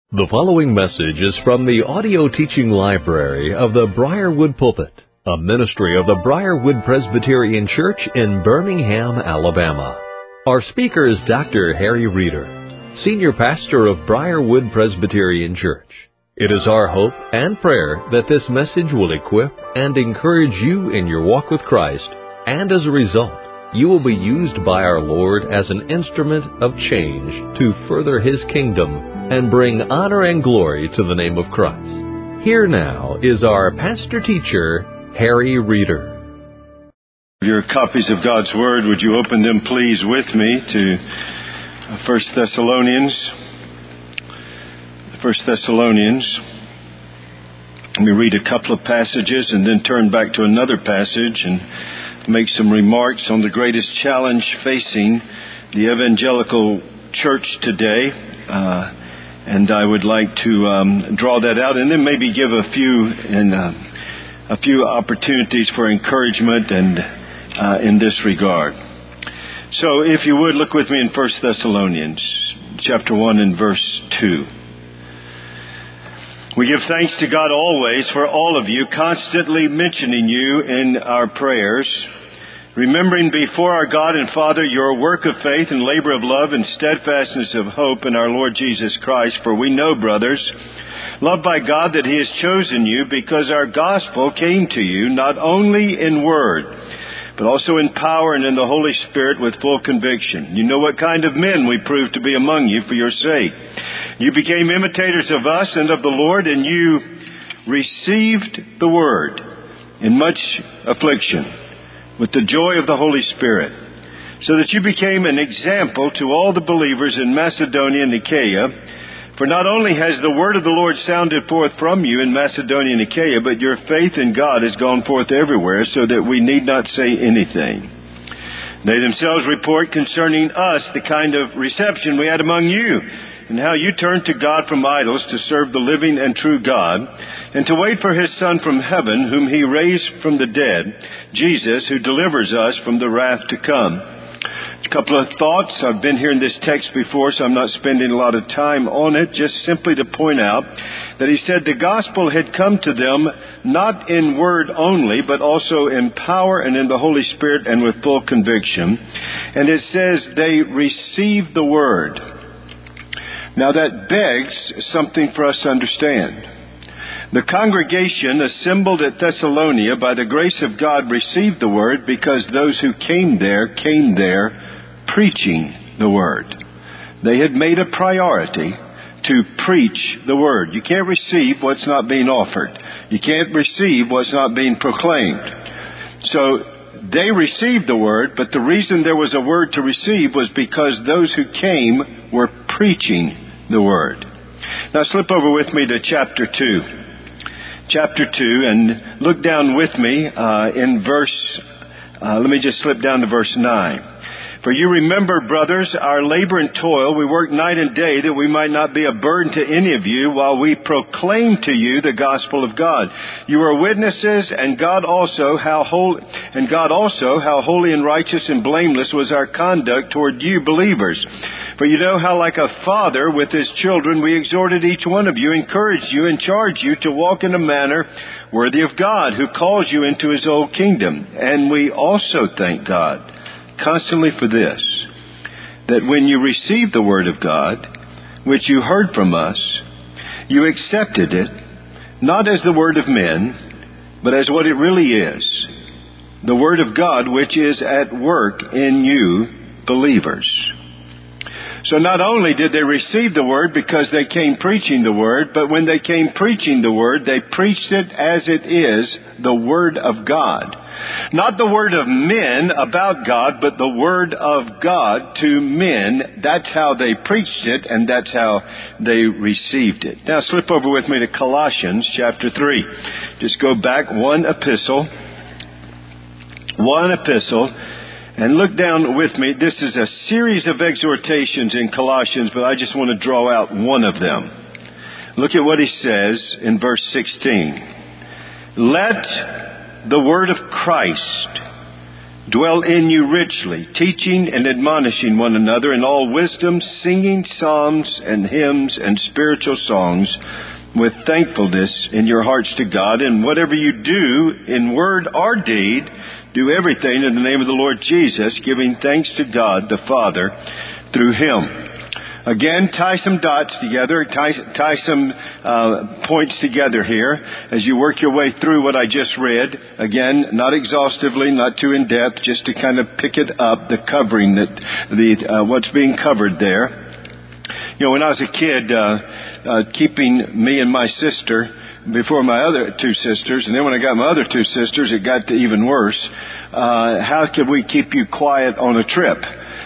The following message is from the audio teaching library of the Briarwood Pulpit, a ministry of the Briarwood Presbyterian Church in Birmingham, Alabama. Our speaker is Dr. Harry Reeder, Senior Pastor of Briarwood Presbyterian Church. It is our hope and prayer that this message will equip and encourage you in your walk with Christ, and as a result, you will be used by our Lord as an instrument of change to further His kingdom and bring honor and glory to the name of Christ. Here now is our pastor-teacher, Harry Reeder. Your copies of God's Word, would you open them please with me to 1 Thessalonians. 1 Thessalonians. Let me read a couple of passages and then turn back to another passage and make some remarks on the greatest challenge facing the evangelical church today. And I would like to draw that out and then maybe give a few opportunities for encouragement and in this regard. So if you would, look with me in 1 Thessalonians chapter 1 and verse 2. We give thanks to God always for all of you, constantly mentioning you in our prayers, remembering before our God and Father your work of faith and labor of love and steadfastness of hope in our Lord Jesus Christ. For we know, brothers, loved by God, that He has chosen you because our gospel came to you not only in word, but also in power and in the Holy Spirit with full conviction. You know what kind of men we proved to be among you for your sake. You became imitators of us and of the Lord, and you received the word in much affliction with the joy of the Holy Spirit, so that you became an example to all the believers in Macedonia and Achaia. For not only has the word of the Lord sounded forth from you in Macedonia and Achaia, but your faith in God has gone forth everywhere, so that we need not say anything. They themselves report concerning us the kind of reception we had among you, and how you turned to God from idols to serve the living and true God, and to wait for His Son from heaven, whom He raised from the dead, Jesus, who delivers us from the wrath to come. A couple of thoughts. I've been here in this text before, so I'm not spending a lot of time on it, just simply to point out that he said the gospel had come to them not in word only, but also in power and in the Holy Spirit and with full conviction. And it says they received the word. Now that begs something for us to understand. The congregation assembled at Thessalonica by the grace of God received the word because those who came there preaching the word. They had made a priority to preach the word. You can't receive what's not being offered. You can't receive what's not being proclaimed. So they received the word, but the reason there was a word to receive was because those who came were preaching the word. Now slip over with me to chapter 2. Chapter 2, and look down with me in verse, let me just slip down to verse 9. For you remember, brothers, our labor and toil. We work night and day that we might not be a burden to any of you while we proclaim to you the gospel of God. You are witnesses, and God also how holy and righteous and blameless was our conduct toward you believers. For you know how like a father with his children we exhorted each one of you, encouraged you, and charged you to walk in a manner worthy of God, who calls you into His old kingdom. And we also thank God constantly for this, that when you received the word of God, which you heard from us, you accepted it, not as the word of men, but as what it really is, the word of God which is at work in you believers. So not only did they receive the word because they came preaching the word, but when they came preaching the word, they preached it as it is, the word of God. Not the word of men about God, but the word of God to men. That's how they preached it, and that's how they received it. Now slip over with me to Colossians chapter 3. Just go back one epistle, and look down with me. This is a series of exhortations in Colossians, but I just want to draw out one of them. Look at what he says in verse 16. Let the word of Christ dwell in you richly, teaching and admonishing one another in all wisdom, singing psalms and hymns and spiritual songs with thankfulness in your hearts to God. And whatever you do in word or deed, do everything in the name of the Lord Jesus, giving thanks to God the Father through Him. Again, tie some dots together, tie some points together here as you work your way through what I just read. Again, not exhaustively, not too in depth, just to kind of pick it up, the covering that what's being covered there. You know, when I was a kid, keeping me and my sister before my other two sisters, and then when I got my other two sisters, it got to even worse. How could we keep you quiet on a trip?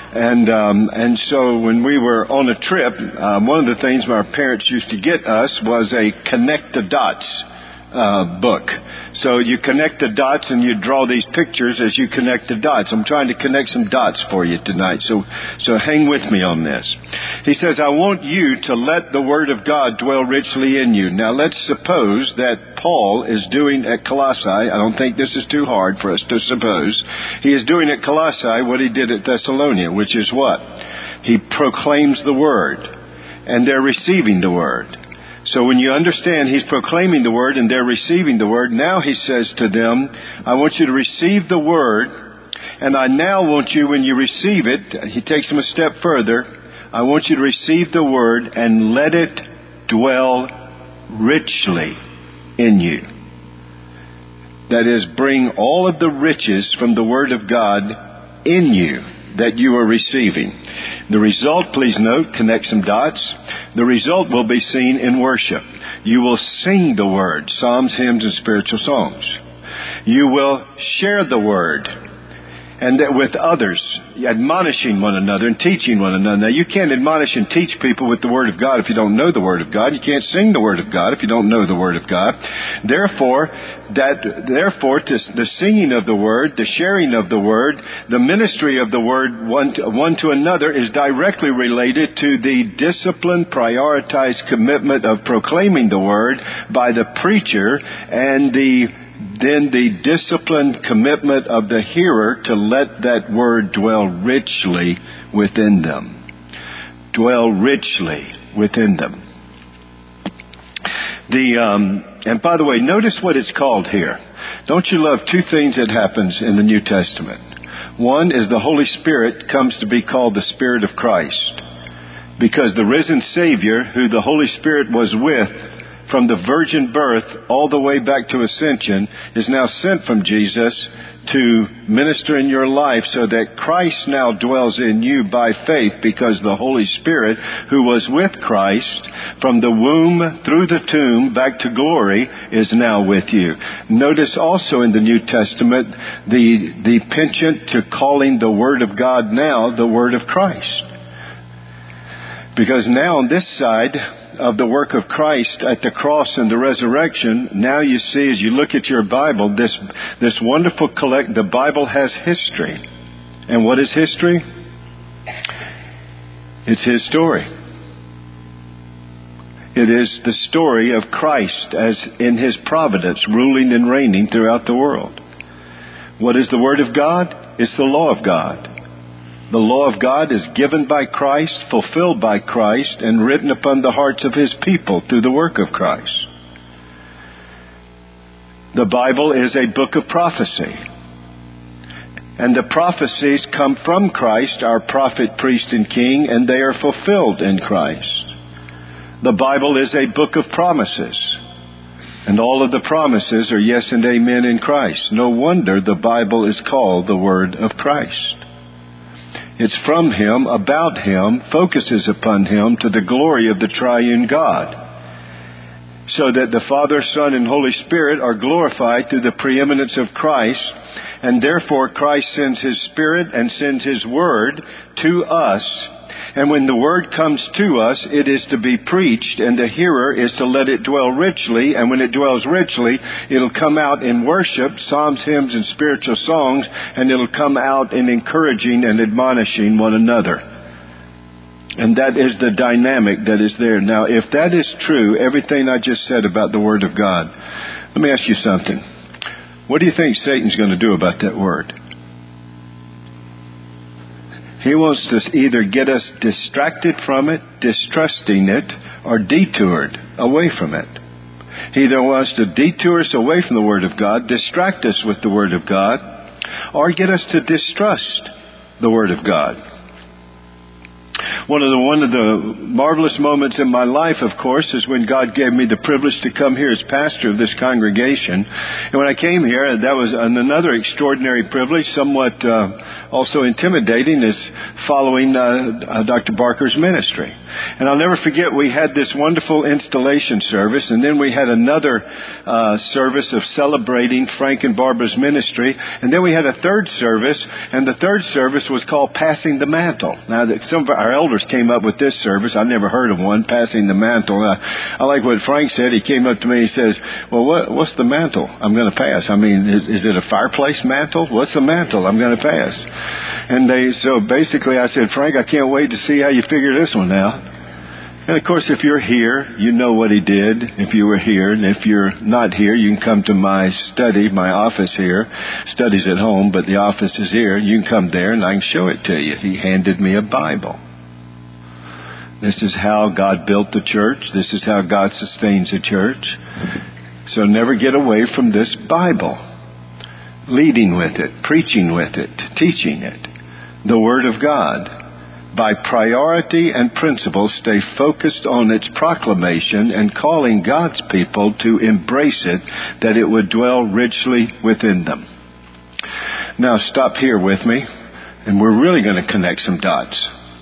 And so when we were on a trip, one of the things my parents used to get us was a Connect the Dots book. So you connect the dots and you draw these pictures as you connect the dots. I'm trying to connect some dots for you tonight, so hang with me on this. He says, I want you to let the Word of God dwell richly in you. Now let's suppose that Paul is doing at Colossae, I don't think this is too hard for us to suppose, he is doing at Colossae what he did at Thessalonica, which is what? He proclaims the Word, and they're receiving the Word. So when you understand he's proclaiming the Word and they're receiving the Word, now he says to them, I want you to receive the Word, and I now want you, when you receive it, he takes them a step further, I want you to receive the Word and let it dwell richly in you. That is, bring all of the riches from the Word of God in you that you are receiving. The result, please note, connect some dots. The result will be seen in worship. You will sing the Word, psalms, hymns, and spiritual songs. You will share the Word and with others, admonishing one another and teaching one another. Now, you can't admonish and teach people with the Word of God if you don't know the Word of God. You can't sing the Word of God if you don't know the Word of God. Therefore, the singing of the Word, the sharing of the Word, the ministry of the Word one to another is directly related to the disciplined, prioritized commitment of proclaiming the Word by the preacher and then the disciplined commitment of the hearer to let that Word dwell richly within them. Dwell richly within them. And by the way, notice what it's called here. Don't you love two things that happens in the New Testament? One is the Holy Spirit comes to be called the Spirit of Christ, because the risen Savior, who the Holy Spirit was with from the virgin birth all the way back to ascension, is now sent from Jesus to minister in your life so that Christ now dwells in you by faith, because the Holy Spirit, who was with Christ from the womb through the tomb back to glory, is now with you. Notice also in the New Testament the penchant to calling the Word of God now the Word of Christ. Because now on this side of the work of Christ at the cross and the resurrection, now you see, as you look at your Bible, this wonderful the Bible has history. And what is history? It's His story. It is the story of Christ as in His providence, ruling and reigning throughout the world. What is the Word of God? It's the law of God. The law of God is given by Christ, fulfilled by Christ, and written upon the hearts of His people through the work of Christ. The Bible is a book of prophecy. And the prophecies come from Christ, our prophet, priest, and king, and they are fulfilled in Christ. The Bible is a book of promises. And all of the promises are yes and amen in Christ. No wonder the Bible is called the Word of Christ. It's from Him, about Him, focuses upon Him to the glory of the triune God, so that the Father, Son, and Holy Spirit are glorified through the preeminence of Christ, and therefore Christ sends His Spirit and sends His Word to us. And when the Word comes to us, it is to be preached, and the hearer is to let it dwell richly, and when it dwells richly, it'll come out in worship, psalms, hymns, and spiritual songs, and it'll come out in encouraging and admonishing one another. And that is the dynamic that is there. Now, if that is true, everything I just said about the Word of God, let me ask you something. What do you think Satan's going to do about that Word? He wants to either get us distracted from it, distrusting it, or detoured away from it. He either wants to detour us away from the Word of God, distract us with the Word of God, or get us to distrust the Word of God. One of the marvelous moments in my life, of course, is when God gave me the privilege to come here as pastor of this congregation. And when I came here, that was another extraordinary privilege, somewhat also intimidating, is following Dr. Barker's ministry. And I'll never forget, we had this wonderful installation service, and then we had another service of celebrating Frank and Barbara's ministry, and then we had a third service, and the third service was called Passing the Mantle. Now, some of our elders came up with this service. I've never heard of one, Passing the Mantle. I like what Frank said. He came up to me and he says, well, what's the mantle I'm going to pass? I mean, is it a fireplace mantle? What's the mantle I'm going to pass? And so basically I said, Frank, I can't wait to see how you figure this one out. And of course, if you're here, you know what he did if you were here. And if you're not here, you can come to my study, my office here. Study's at home, but the office is here. You can come there and I can show it to you. He handed me a Bible. This is how God built the church. This is how God sustains the church. So never get away from this Bible. Leading with it, preaching with it, teaching it. The Word of God. By priority and principle, stay focused on its proclamation and calling God's people to embrace it, that it would dwell richly within them. Now stop here with me, and we're really going to connect some dots.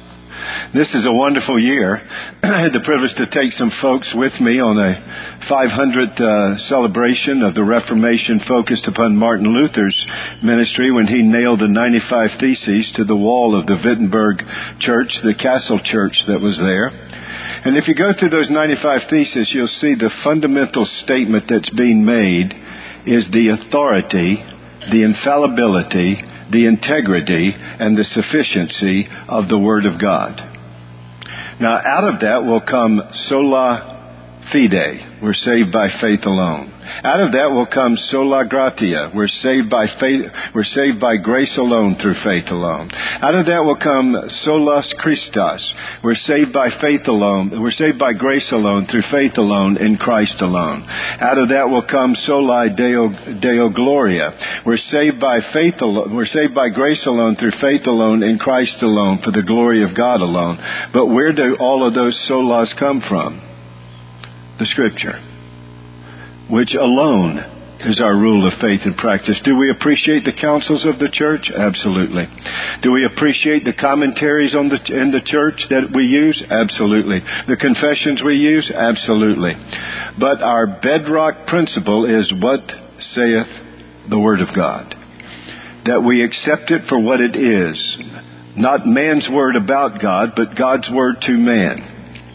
This is a wonderful year. I had the privilege to take some folks with me on a 500th celebration of the Reformation focused upon Martin Luther's ministry when he nailed the 95 Theses to the wall of the Wittenberg church, the castle church that was there. And if you go through those 95 Theses, you'll see the fundamental statement that's being made is the authority, the infallibility, the integrity, and the sufficiency of the Word of God. Now, out of that will come sola fide. We're saved by faith alone. Out of that will come sola gratia. We're saved by faith. We're saved by grace alone through faith alone. Out of that will come solas Christus. We're saved by faith alone. We're saved by grace alone through faith alone in Christ alone. Out of that will come soli Deo gloria. We're saved by faith alone. We're saved by grace alone through faith alone in Christ alone for the glory of God alone. But where do all of those solas come from? The Scripture, which alone is our rule of faith and practice. Do we appreciate the counsels of the church? Absolutely. Do we appreciate the commentaries in the church that we use? Absolutely. The confessions we use? Absolutely. But our bedrock principle is what saith the Word of God. That we accept it for what it is. Not man's word about God, but God's word to man.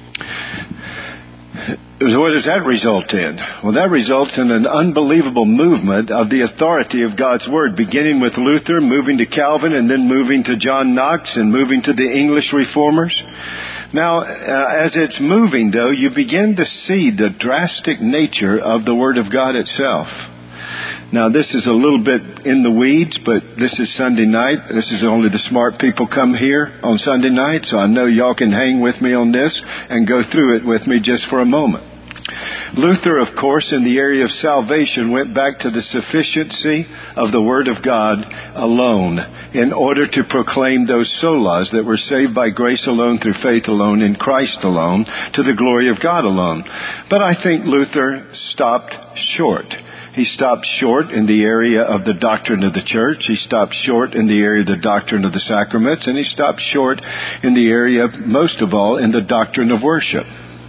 What does that result in? Well, that results in an unbelievable movement of the authority of God's Word, beginning with Luther, moving to Calvin, and then moving to John Knox, and moving to the English Reformers. Now, as it's moving, though, you begin to see the drastic nature of the Word of God itself. Now, this is a little bit in the weeds, but this is Sunday night. This is only the smart people come here on Sunday night, so I know y'all can hang with me on this and go through it with me just for a moment. Luther, of course, in the area of salvation, went back to the sufficiency of the Word of God alone in order to proclaim those solas that were saved by grace alone, through faith alone, in Christ alone, to the glory of God alone. But I think Luther stopped short. He stopped short in the area of the doctrine of the church. He stopped short in the area of the doctrine of the sacraments. And he stopped short in the area, most of all, in the doctrine of worship.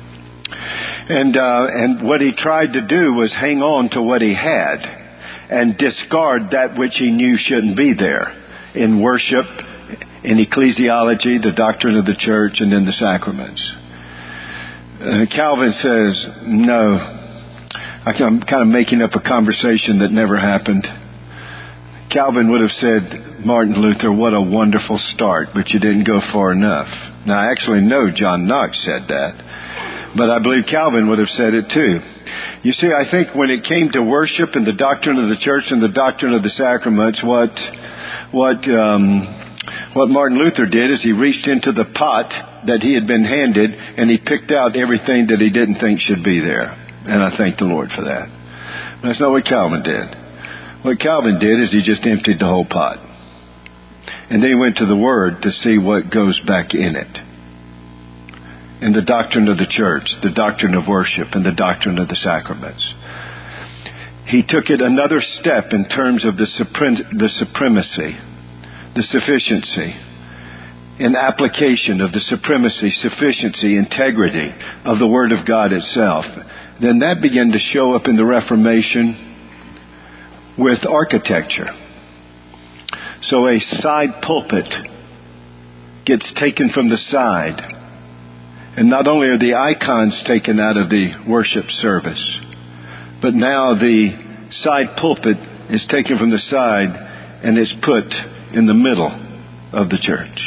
And what he tried to do was hang on to what he had and discard that which he knew shouldn't be there in worship, in ecclesiology, the doctrine of the church, and in the sacraments. Calvin says, no, I'm kind of making up a conversation that never happened. Calvin would have said, Martin Luther, what a wonderful start, but you didn't go far enough. Now, I actually know John Knox said that. But I believe Calvin would have said it too. You see, I think when it came to worship and the doctrine of the church and the doctrine of the sacraments, what What Martin Luther did is he reached into the pot that he had been handed and he picked out everything that he didn't think should be there. And I thank the Lord for that. That's not what Calvin did. What Calvin did is he just emptied the whole pot. And then he went to the Word to see what goes back in it. And the doctrine of the church, the doctrine of worship, and the doctrine of the sacraments. He took it another step in terms of the supremacy, the sufficiency, and application of the supremacy, sufficiency, integrity of the Word of God itself. Then that began to show up in the Reformation with architecture. So a side pulpit gets taken from the side. And not only are the icons taken out of the worship service, but now the side pulpit is taken from the side and is put in the middle of the church.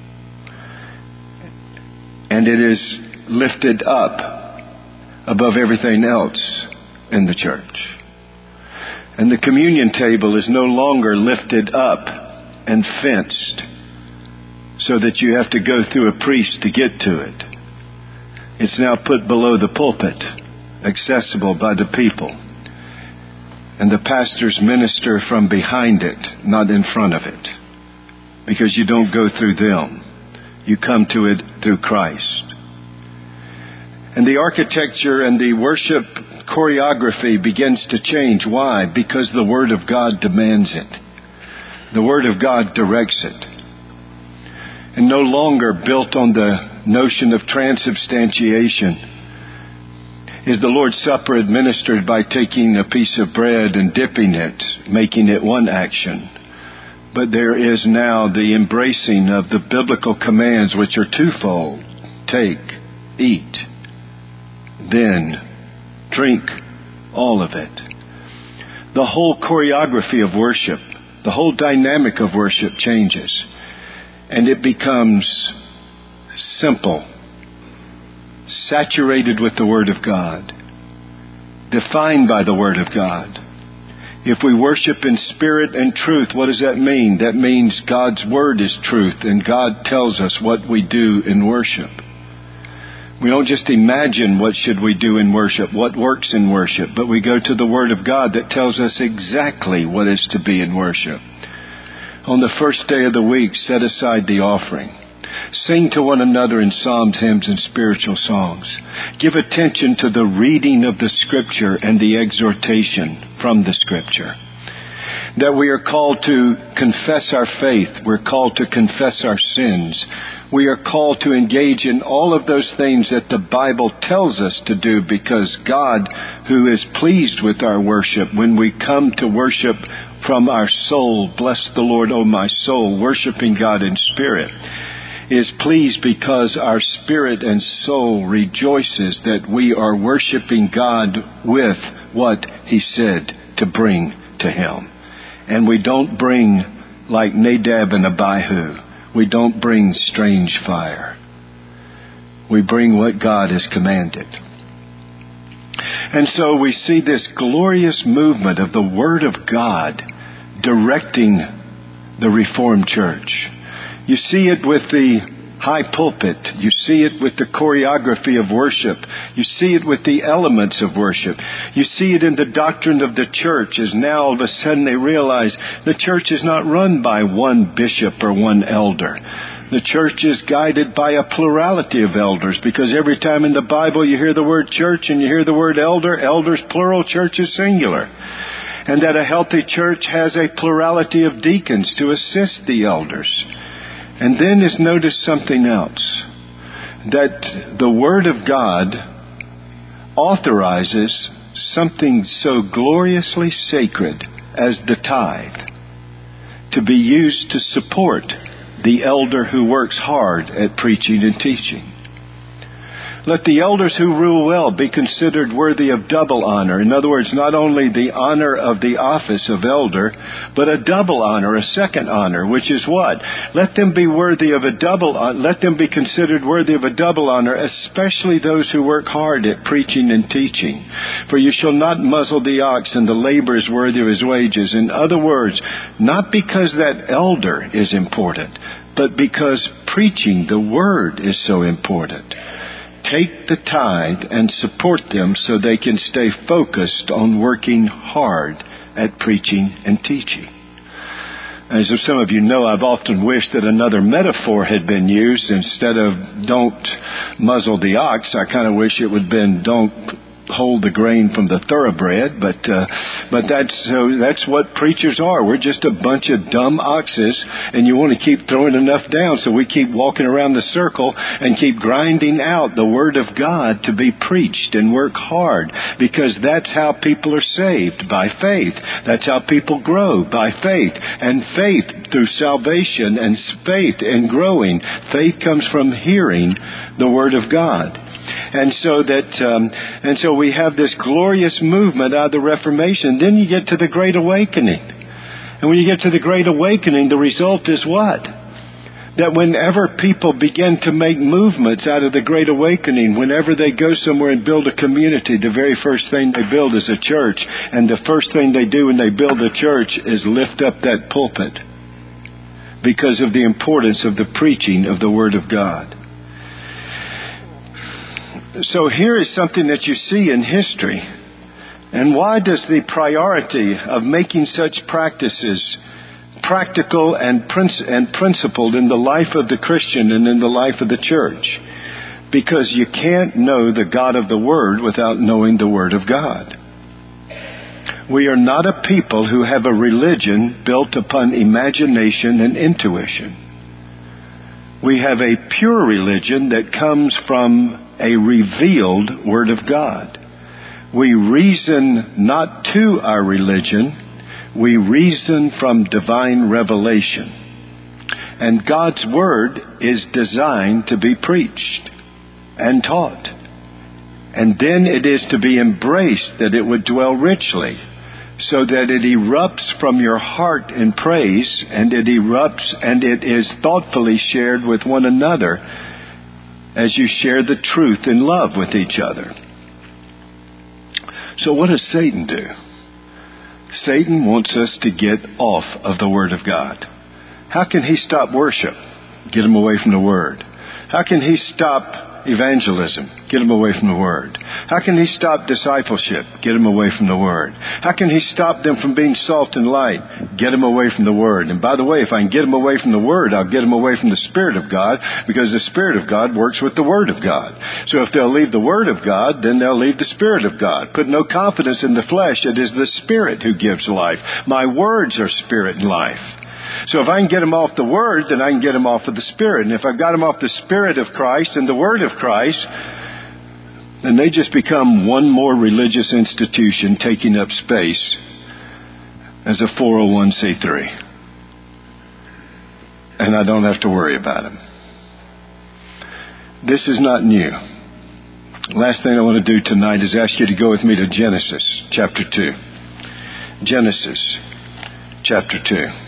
And it is lifted up above everything else in the church. And the communion table is no longer lifted up and fenced so that you have to go through a priest to get to it. It's now put below the pulpit, accessible by the people. And the pastors minister from behind it, not in front of it. Because you don't go through them. You come to it through Christ. And the architecture and the worship choreography begins to change. Why? Because the Word of God demands it. The Word of God directs it. And no longer built on the notion of transubstantiation is the Lord's Supper administered by taking a piece of bread and dipping it, making it one action. But there is now the embracing of the biblical commands, which are twofold. Take, eat, then drink all of it. The whole choreography of worship, the whole dynamic of worship changes. And it becomes simple, saturated with the Word of God, defined by the Word of God. If we worship in spirit and truth, what does that mean? That means God's Word is truth, and God tells us what we do in worship. We don't just imagine what should we do in worship, what works in worship, but we go to the Word of God that tells us exactly what is to be in worship. On the first day of the week, set aside the offering. Sing to one another in psalms, hymns, and spiritual songs. Give attention to the reading of the Scripture and the exhortation from the Scripture. That we are called to confess our faith. We're called to confess our sins. We are called to engage in all of those things that the Bible tells us to do, because God, who is pleased with our worship, when we come to worship from our soul, bless the Lord, O my soul, worshiping God in spirit, is pleased because our spirit and soul rejoices that we are worshiping God with what He said to bring to Him. And we don't bring like Nadab and Abihu. We don't bring strange fire. We bring what God has commanded. And so we see this glorious movement of the Word of God directing the Reformed Church. You see it with the high pulpit. You see it with the choreography of worship. You see it with the elements of worship. You see it in the doctrine of the church, as now all of a sudden they realize the church is not run by one bishop or one elder. The church is guided by a plurality of elders, because every time in the Bible you hear the word church and you hear the word elder, elders plural, church is singular. And that a healthy church has a plurality of deacons to assist the elders. And then is notice something else. That the Word of God authorizes something so gloriously sacred as the tithe to be used to support the elder who works hard at preaching and teaching. Let the elders who rule well be considered worthy of double honor. In other words, not only the honor of the office of elder, but a double honor, a second honor, which is what? Let them be worthy of a double honor. Let them be considered worthy of a double honor, especially those who work hard at preaching and teaching. For you shall not muzzle the ox, and the laborer is worthy of his wages. In other words, not because that elder is important, but because preaching the Word is so important. Take the tithe and support them so they can stay focused on working hard at preaching and teaching. As some of you know, I've often wished that another metaphor had been used. Instead of don't muzzle the ox, I kind of wish it would have been don't hold the grain from the thoroughbred, but that's what preachers are. We're just a bunch of dumb oxes, and you want to keep throwing enough down, so we keep walking around the circle and keep grinding out the Word of God to be preached and work hard, because that's how people are saved, by faith. That's how people grow, by faith. And faith through salvation, and faith in growing. Faith comes from hearing the Word of God. And so we have this glorious movement out of the Reformation. Then you get to the Great Awakening. And when you get to the Great Awakening, the result is what? That whenever people begin to make movements out of the Great Awakening, whenever they go somewhere and build a community, the very first thing they build is a church. And the first thing they do when they build a church is lift up that pulpit, because of the importance of the preaching of the Word of God. So here is something that you see in history. And why does the priority of making such practices practical and principled in the life of the Christian and in the life of the church? Because you can't know the God of the Word without knowing the Word of God. We are not a people who have a religion built upon imagination and intuition. We have a pure religion that comes from a revealed Word of God. We reason not to our religion, we reason from divine revelation. And God's Word is designed to be preached and taught. And then it is to be embraced, that it would dwell richly, so that it erupts from your heart in praise, and it erupts and it is thoughtfully shared with one another as you share the truth in love with each other. So what does Satan do? Satan wants us to get off of the Word of God. How can he stop worship? Get him away from the Word. How can he stop evangelism? Get him away from the Word. How can he stop discipleship? Get him away from the Word. How can he stop them from being salt and light? Get him away from the Word. And by the way, if I can get him away from the Word, I'll get him away from the Spirit of God, because the Spirit of God works with the Word of God. So if they'll leave the Word of God, then they'll leave the Spirit of God. Put no confidence in the flesh. It is the Spirit who gives life. My words are spirit and life. So if I can get him off the Word, then I can get him off of the Spirit. And if I've got him off the Spirit of Christ and the Word of Christ, then they just become one more religious institution taking up space as a 401c3. And I don't have to worry about them. This is not new. Last thing I want to do tonight is ask you to go with me to Genesis chapter 2. Genesis chapter 2.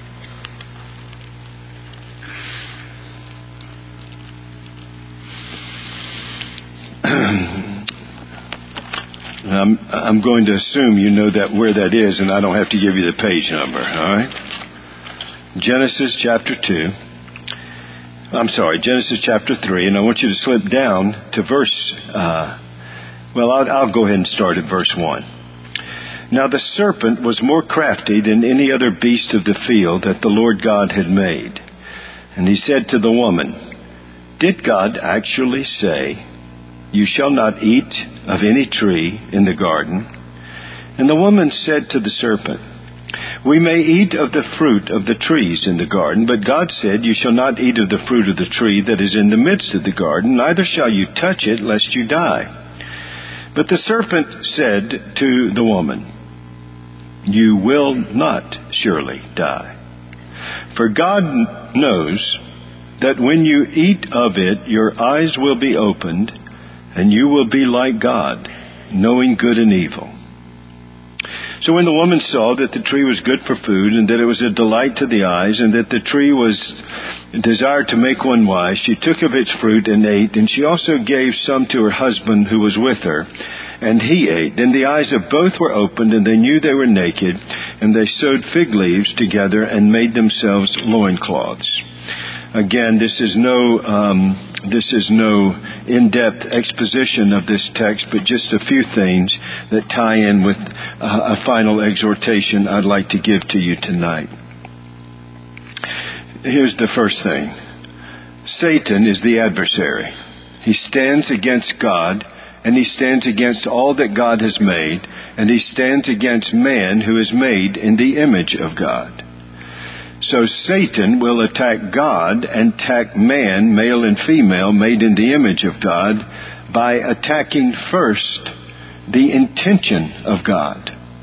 I'm going to assume you know that where that is, and I don't have to give you the page number, all right? Genesis chapter 2. Genesis chapter 3, and I want you to slip down to verse, I'll go ahead and start at verse 1. Now the serpent was more crafty than any other beast of the field that the Lord God had made. And he said to the woman, "Did God actually say, 'You shall not eat of any tree in the garden'?" And the woman said to the serpent, "We may eat of the fruit of the trees in the garden, but God said, 'You shall not eat of the fruit of the tree that is in the midst of the garden, neither shall you touch it, lest you die.' But the serpent said to the woman, 'You will not surely die. For God knows that when you eat of it, your eyes will be opened, and you will be like God, knowing good and evil.' So when the woman saw that the tree was good for food, and that it was a delight to the eyes, and that the tree was desired to make one wise, she took of its fruit and ate, and she also gave some to her husband who was with her, and he ate. Then the eyes of both were opened, and they knew they were naked, and they sewed fig leaves together and made themselves loincloths. Again, this is no in-depth exposition of this text, but just a few things that tie in with a final exhortation I'd like to give to you tonight. Here's the first thing. Satan is the adversary. He stands against God, and he stands against all that God has made, and he stands against man who is made in the image of God. So Satan will attack God and attack man, male and female, made in the image of God, by attacking first the intention of God.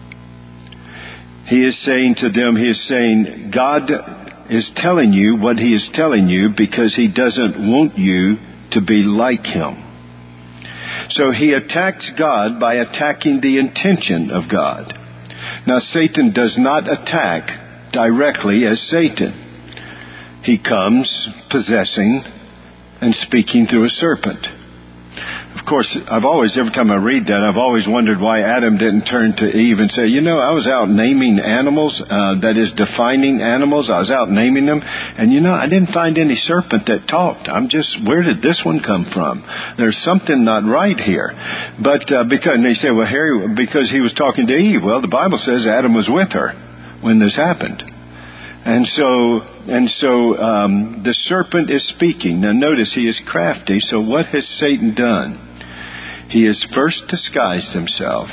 He is saying to them, God is telling you what he is telling you because he doesn't want you to be like him. So he attacks God by attacking the intention of God. Now Satan does not attack directly as Satan. He comes possessing and speaking through a serpent. Of course, every time I read that, I've always wondered why Adam didn't turn to Eve and say, I was out naming animals, that is defining animals. I was out naming them. And I didn't find any serpent that talked. Where did this one come from? There's something not right here. But, because they say, because he was talking to Eve. Well, the Bible says Adam was with her when this happened. And so the serpent is speaking. Now notice he is crafty. So what has Satan done? He has first disguised himself.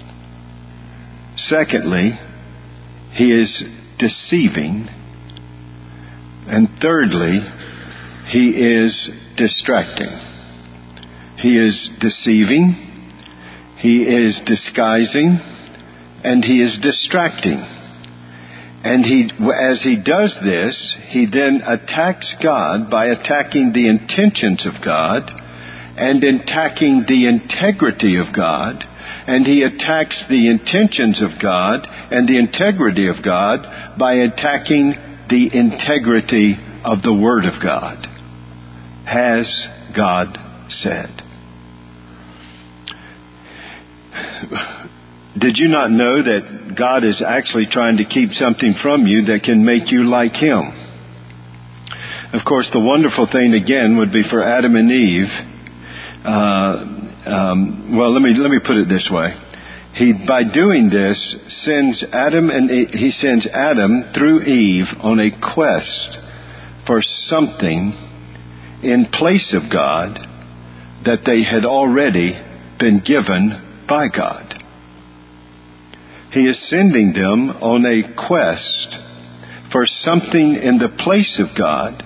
Secondly, he is deceiving. And thirdly, he is distracting. He is deceiving, he is disguising, and he is distracting. And as he does this, he then attacks God by attacking the intentions of God and attacking the integrity of God. And he attacks the intentions of God and the integrity of God by attacking the integrity of the Word of God. Has God said? Did you not know that God is actually trying to keep something from you that can make you like Him? Of course, the wonderful thing again would be for Adam and Eve. Let me put it this way. By doing this, he sends Adam through Eve on a quest for something in place of God that they had already been given by God. He is sending them on a quest for something in the place of God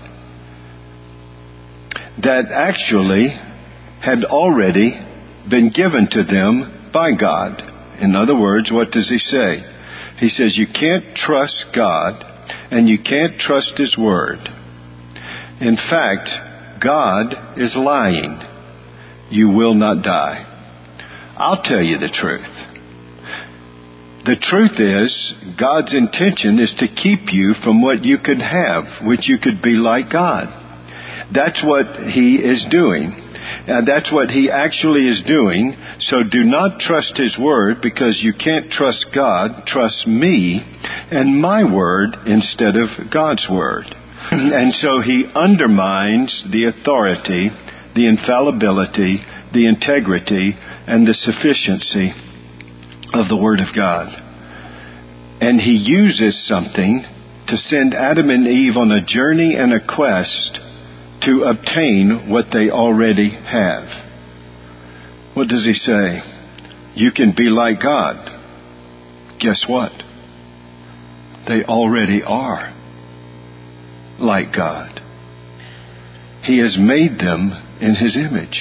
that actually had already been given to them by God. In other words, what does he say? He says you can't trust God and you can't trust His Word. In fact, God is lying. You will not die. I'll tell you the truth. The truth is, God's intention is to keep you from what you could have, which you could be like God. That's what He is doing. That's what He actually is doing. So do not trust His Word, because you can't trust God. Trust me and my Word instead of God's Word. And so He undermines the authority, the infallibility, the integrity, and the sufficiency of the Word of God. And He uses something to send Adam and Eve on a journey and a quest to obtain what they already have. What does He say? You can be like God. Guess what? They already are like God. He has made them in His image.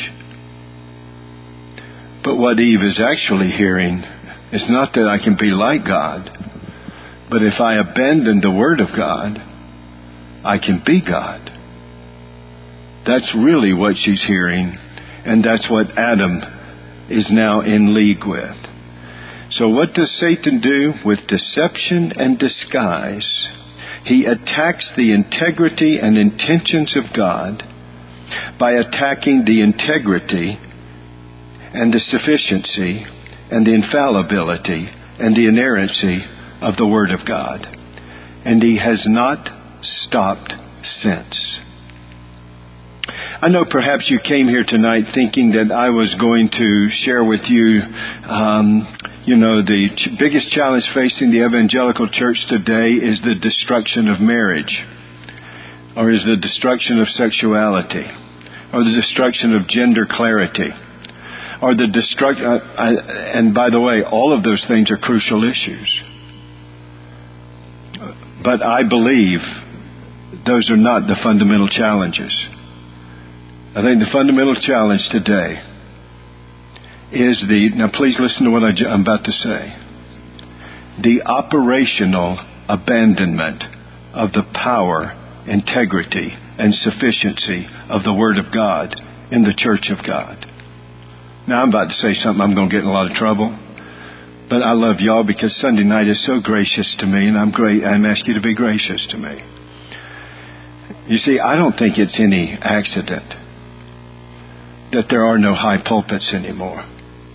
But what Eve is actually hearing is not that I can be like God, but if I abandon the Word of God, I can be God. That's really what she's hearing, and that's what Adam is now in league with. So what does Satan do? With deception and disguise, he attacks the integrity and intentions of God by attacking the integrity and the sufficiency and the infallibility and the inerrancy of the Word of God. And he has not stopped since. I know perhaps you came here tonight thinking that I was going to share with you, the biggest challenge facing the evangelical church today is the destruction of marriage, or is the destruction of sexuality, or the destruction of gender clarity, or the destruction. And by the way, all of those things are crucial issues. But I believe those are not the fundamental challenges. I think the fundamental challenge today is now please listen to what I'm about to say, the operational abandonment of the power, integrity, and sufficiency of the Word of God in the Church of God. Now I'm about to say something I'm going to get in a lot of trouble, but I love y'all because Sunday night is so gracious to me, and I'm asking you to be gracious to me. You see, I don't think it's any accident that there are no high pulpits anymore.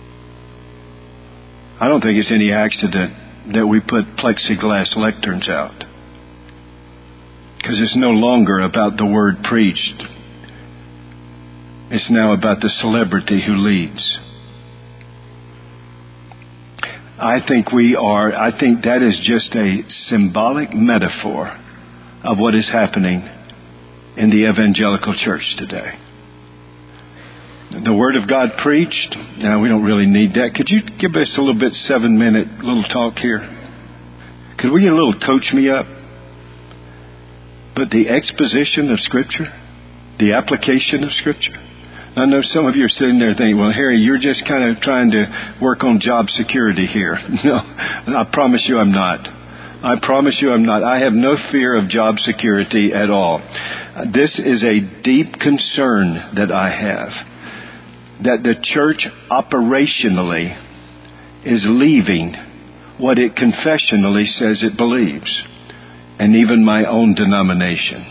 I don't think it's any accident that we put plexiglass lecterns out. Because it's no longer about the word preached. It's now about the celebrity who leads. I think that is just a symbolic metaphor of what is happening in the evangelical church today. The Word of God preached. Now, we don't really need that. Could you give us a little bit 7-minute little talk here? Could we get a little coach me up? But the exposition of Scripture, the application of Scripture. I know some of you are sitting there thinking, well, Harry, you're just kind of trying to work on job security here. No, I promise you I'm not. I promise you I'm not. I have no fear of job security at all. This is a deep concern that I have, that the church operationally is leaving what it confessionally says it believes, and even my own denomination.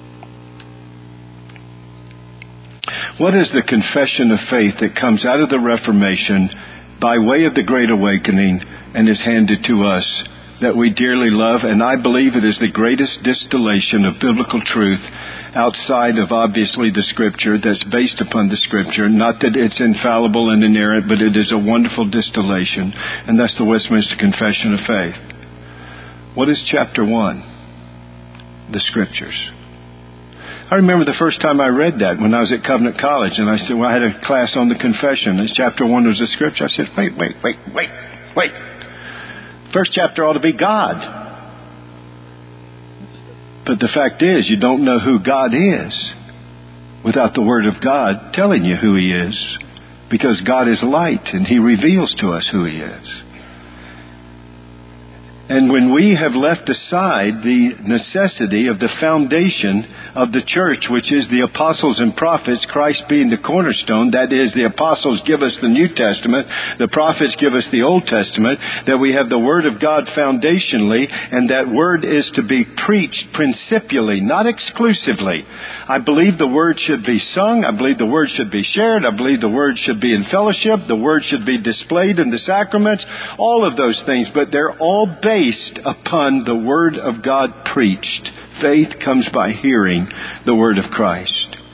What is the confession of faith that comes out of the Reformation by way of the Great Awakening and is handed to us that we dearly love? And I believe it is the greatest distillation of biblical truth outside of, obviously, the Scripture that's based upon the Scripture. Not that it's infallible and inerrant, but it is a wonderful distillation. And that's the Westminster Confession of Faith. What is chapter 1? The Scriptures. I remember the first time I read that when I was at Covenant College, and I said, I had a class on the confession, and chapter 1 was the Scripture. I said, wait. First chapter ought to be God. But the fact is, you don't know who God is without the Word of God telling you who He is, because God is light, and He reveals to us who He is. And when we have left aside the necessity of the foundation of the church, which is the apostles and prophets, Christ being the cornerstone, that is, the apostles give us the New Testament, the prophets give us the Old Testament, that we have the Word of God foundationally, and that Word is to be preached principially, not exclusively. I believe the Word should be sung, I believe the Word should be shared, I believe the Word should be in fellowship, the Word should be displayed in the sacraments, all of those things, but they're all based upon the Word of God preached. Faith comes by hearing the Word of Christ.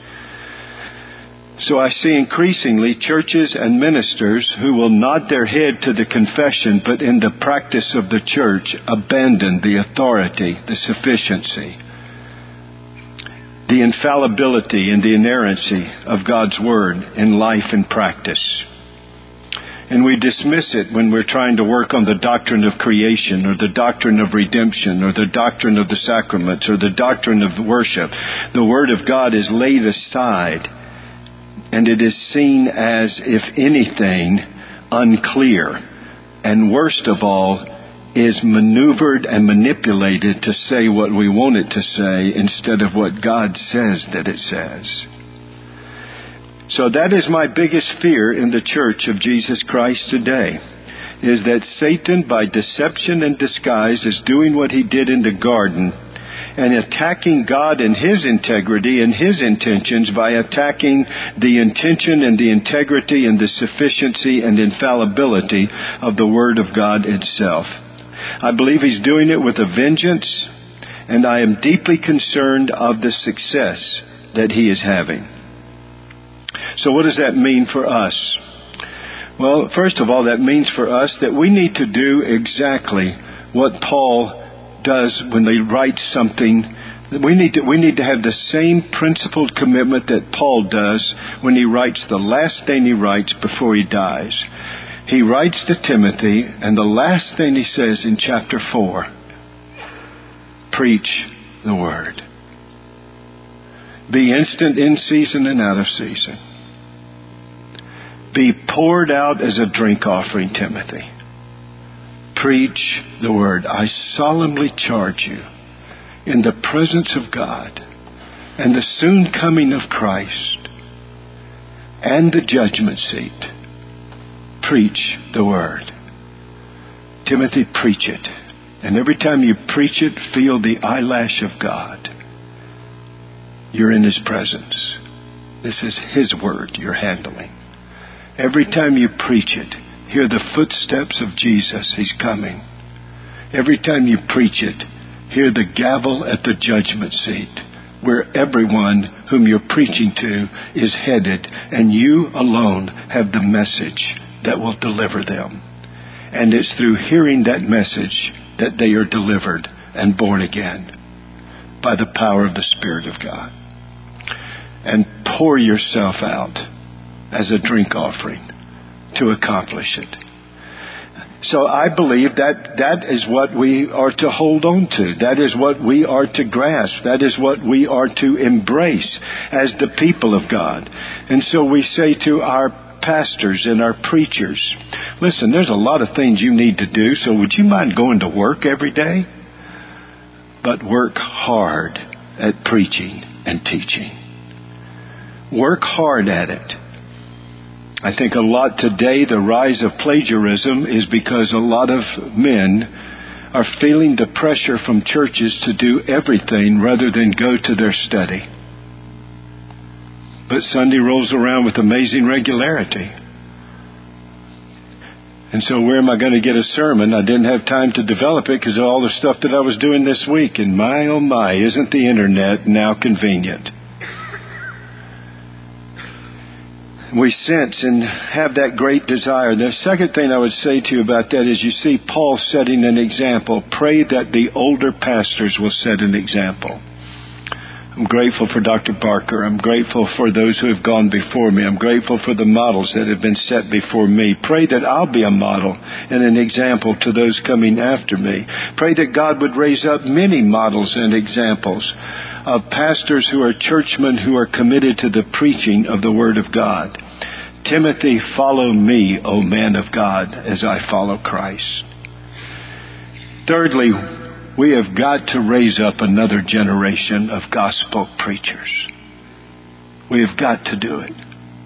So I see increasingly churches and ministers who will nod their head to the confession, but in the practice of the church abandon the authority, the sufficiency, the infallibility and the inerrancy of God's Word in life and practice. And we dismiss it when we're trying to work on the doctrine of creation or the doctrine of redemption or the doctrine of the sacraments or the doctrine of worship. The Word of God is laid aside, and it is seen as, if anything, unclear. And worst of all, is maneuvered and manipulated to say what we want it to say instead of what God says that it says. So that is my biggest fear in the Church of Jesus Christ today, is that Satan, by deception and disguise, is doing what he did in the garden and attacking God and His integrity and His intentions by attacking the intention and the integrity and the sufficiency and infallibility of the Word of God itself. I believe he's doing it with a vengeance, and I am deeply concerned of the success that he is having. So what does that mean for us? Well, first of all, that means for us that we need to do exactly what Paul does when he writes something. We need to have the same principled commitment that Paul does when he writes the last thing he writes before he dies. He writes to Timothy, and the last thing he says in chapter 4, preach the word. Be instant in season and out of season. Be poured out as a drink offering, Timothy. Preach the word. I solemnly charge you, in the presence of God and the soon coming of Christ and the judgment seat, preach the word. Timothy, preach it. And every time you preach it, feel the eyelash of God. You're in His presence. This is His word you're handling. Every time you preach it, hear the footsteps of Jesus. He's coming. Every time you preach it, hear the gavel at the judgment seat, where everyone whom you're preaching to is headed, and you alone have the message that will deliver them. And it's through hearing that message that they are delivered and born again by the power of the Spirit of God. And pour yourself out as a drink offering to accomplish it. So I believe that is what we are to hold on to. That is what we are to grasp. That is what we are to embrace as the people of God. And so we say to our pastors and our preachers, listen, there's a lot of things you need to do, so would you mind going to work every day? But work hard at preaching and teaching. Work hard at it. I think a lot today, the rise of plagiarism is because a lot of men are feeling the pressure from churches to do everything rather than go to their study. But Sunday rolls around with amazing regularity. And so where am I going to get a sermon? I didn't have time to develop it because of all the stuff that I was doing this week. And my, oh my, isn't the internet now convenient? We sense and have that great desire. The second thing I would say to you about that is you see Paul setting an example. Pray that the older pastors will set an example. I'm grateful for Dr. Barker. I'm grateful for those who have gone before me. I'm grateful for the models that have been set before me. Pray that I'll be a model and an example to those coming after me. Pray that God would raise up many models and examples of pastors who are churchmen who are committed to the preaching of the Word of God. Timothy, follow me, O man of God, as I follow Christ. Thirdly, we have got to raise up another generation of gospel preachers. We have got to do it.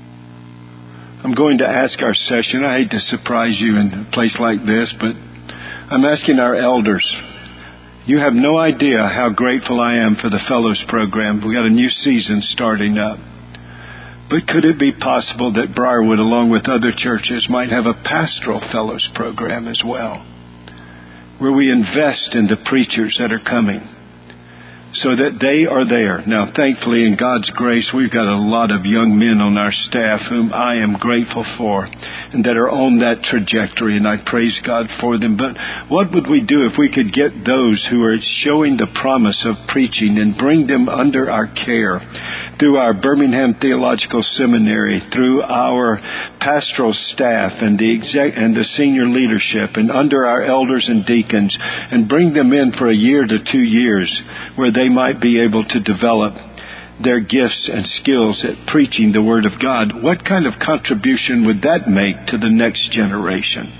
I'm going to ask our session. I hate to surprise you in a place like this, but I'm asking our elders. You have no idea how grateful I am for the Fellows Program. We've got a new season starting up. But could it be possible that Briarwood, along with other churches, might have a pastoral Fellows Program as well, where we invest in the preachers that are coming so that they are there? Now, thankfully, in God's grace, we've got a lot of young men on our staff whom I am grateful for and that are on that trajectory, and I praise God for them. But what would we do if we could get those who are showing the promise of preaching and bring them under our care through our Birmingham Theological Seminary, through our pastoral staff and the senior leadership, and under our elders and deacons, and bring them in for a year to 2 years where they might be able to develop their gifts and skills at preaching the Word of God? What kind of contribution would that make to the next generation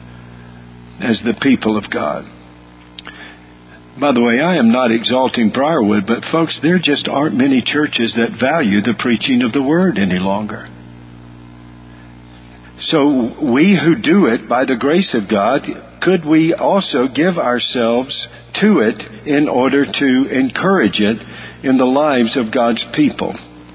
as the people of God? By the way, I am not exalting Briarwood, but folks, there just aren't many churches that value the preaching of the Word any longer. So we who do it by the grace of God, could we also give ourselves to it in order to encourage it in the lives of God's people?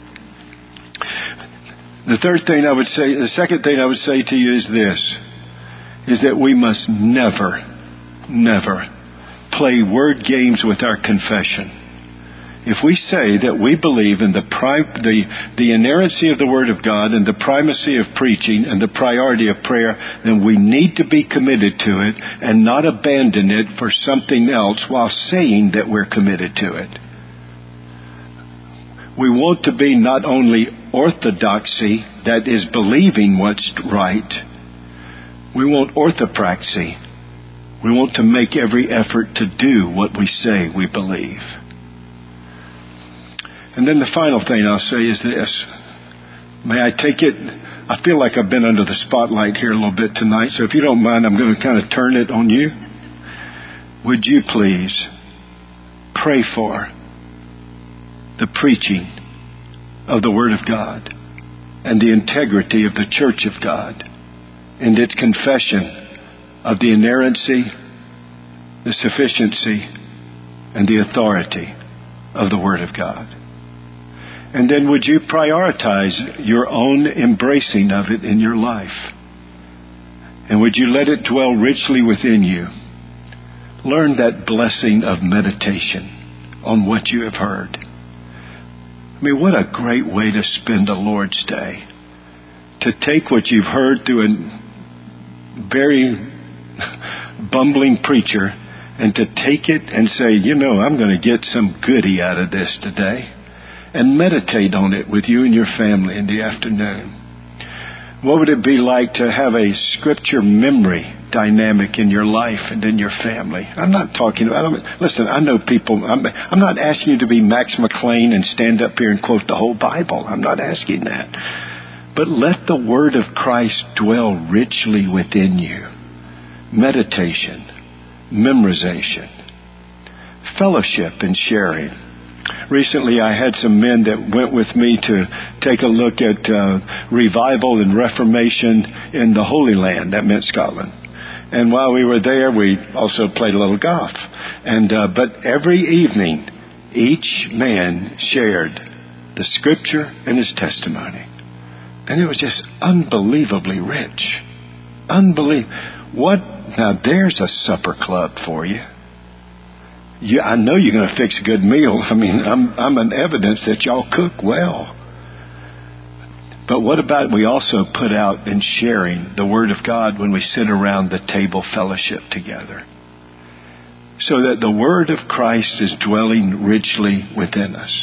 The second thing I would say to you is this, is that we must never play word games with our confession. If we say that we believe in the inerrancy of the Word of God and the primacy of preaching and the priority of prayer, then we need to be committed to it and not abandon it for something else while saying that we're committed to it. We want to be not only orthodoxy, that is believing what's right. We want orthopraxy. We want to make every effort to do what we say we believe. And then the final thing I'll say is this. May I take it? I feel like I've been under the spotlight here a little bit tonight, so if you don't mind, I'm going to kind of turn it on you. Would you please pray for the preaching of the Word of God and the integrity of the Church of God and its confession of the inerrancy, the sufficiency, and the authority of the Word of God. And then would you prioritize your own embracing of it in your life? And would you let it dwell richly within you? Learn that blessing of meditation on what you have heard. I mean, what a great way to spend a Lord's Day. To take what you've heard through a very bumbling preacher and to take it and say, I'm going to get some goodie out of this today. And meditate on it with you and your family in the afternoon. What would it be like to have a scripture memory dynamic in your life and in your family? Listen, I know people, I'm not asking you to be Max McLean and stand up here and quote the whole Bible. I'm not asking that. But let the Word of Christ dwell richly within you. Meditation, memorization, fellowship and sharing. Recently, I had some men that went with me to take a look at revival and reformation in the Holy Land. That meant Scotland. And while we were there, we also played a little golf. But every evening, each man shared the Scripture and his testimony. And it was just unbelievably rich. Now there's a supper club for you. I know you're going to fix a good meal. I mean, I'm an evidence that y'all cook well. But what about we also put out in sharing the Word of God when we sit around the table fellowship together? So that the Word of Christ is dwelling richly within us.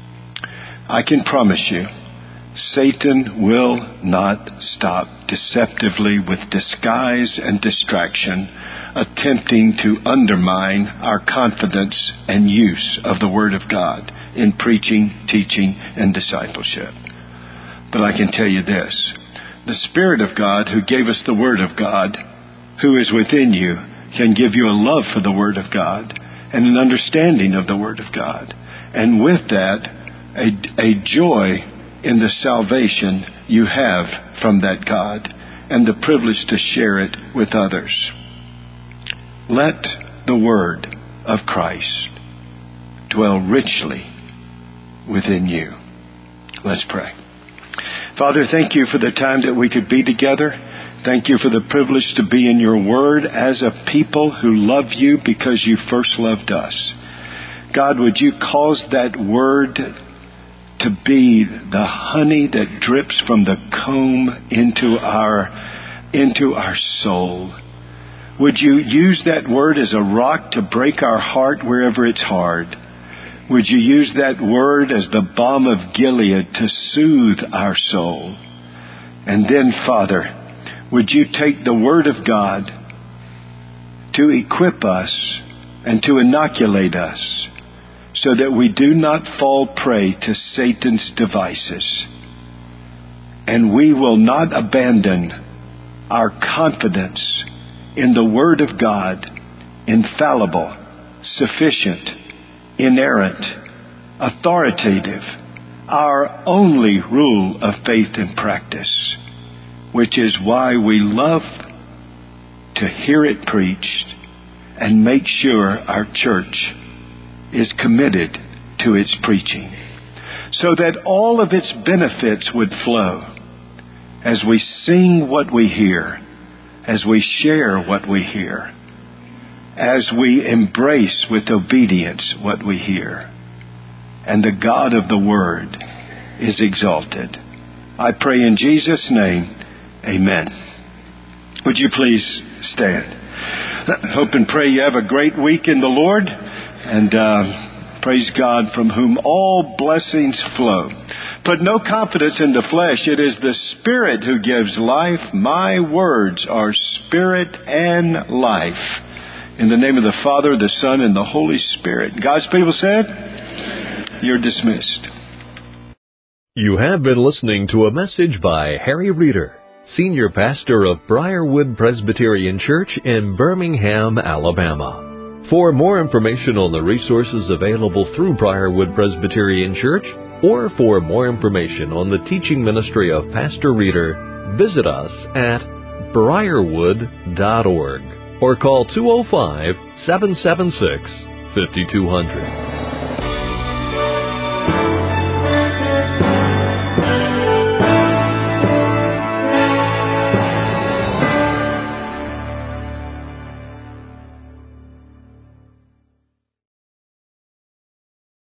I can promise you, Satan will not stop deceptively with disguise and distraction attempting to undermine our confidence and use of the Word of God in preaching, teaching, and discipleship. But I can tell you this, the Spirit of God who gave us the Word of God, who is within you, can give you a love for the Word of God and an understanding of the Word of God. And with that, a joy in the salvation you have from that God and the privilege to share it with others. Let the Word of Christ dwell richly within you. Let's pray. Father, thank you for the time that we could be together. Thank you for the privilege to be in your Word as a people who love you because you first loved us. God, would you cause that Word to be the honey that drips from the comb into our soul? Would you use that Word as a rock to break our heart wherever it's hard? Would you use that Word as the balm of Gilead to soothe our soul? And then, Father, would you take the Word of God to equip us and to inoculate us so that we do not fall prey to Satan's devices. And we will not abandon our confidence in the Word of God, infallible, sufficient, inerrant, authoritative, our only rule of faith and practice, which is why we love to hear it preached and make sure our church is committed to its preaching, so that all of its benefits would flow as we sing what we hear, as we share what we hear, as we embrace with obedience what we hear. and the God of the Word is exalted. I pray in Jesus' name, amen. Would you please stand? Hope and pray you have a great week in the Lord, and praise God from whom all blessings flow. Put no confidence in the flesh. It is the Spirit who gives life. My words are spirit and life. In the name of the Father, the Son, and the Holy Spirit. God's people said, you're dismissed. You have been listening to a message by Harry Reeder, Senior Pastor of Briarwood Presbyterian Church in Birmingham, Alabama. For more information on the resources available through Briarwood Presbyterian Church, or for more information on the teaching ministry of Pastor Reeder, visit us at briarwood.org or call 205-776-5200.